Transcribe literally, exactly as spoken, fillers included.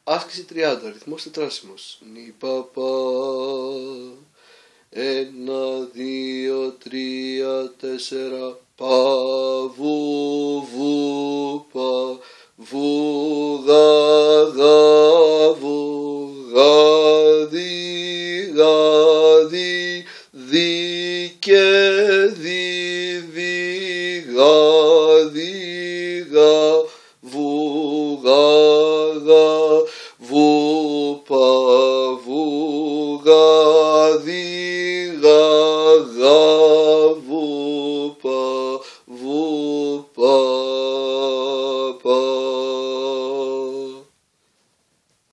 Άσκηση τριάντα, αριθμός τετράσιμος. Νι πα πα. Ένα, δύο, τρία, τέσσερα. Πα, βου, βου, πα. Βου, γα, γα, βου, γα, δι, γα, δι, δι και δι, δι, γα, δι, γα, βου, γα, γα, βου, πα, βου, γα, δι,